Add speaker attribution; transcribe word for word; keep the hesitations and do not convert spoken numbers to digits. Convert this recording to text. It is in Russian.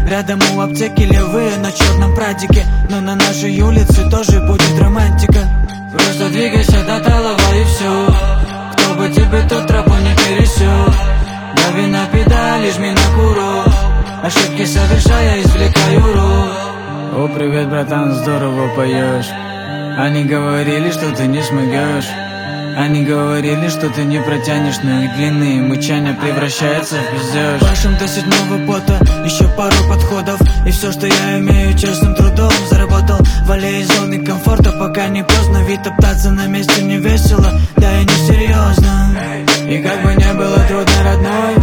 Speaker 1: Рядом у аптеки левые на черном прадике, но на нашей улице тоже будет романтика. Просто двигайся до талого и все. Кто бы тебе тут тропу не пересек. Дави на педали, жми на курок. Ошибки совершая, извлекаю урок. О, привет, братан, здорово поешь. Они говорили, что ты не смогешь. Они говорили, что ты не протянешь, но их длинные мычания превращаются в пиздеж. Пашем до седьмого пота, еще пару подходов, и все, что я имею, честным трудом заработал в аллее зоны комфорта, пока не поздно. Ведь топтаться на месте не весело, да и не серьезно. И как бы не было трудно, родной,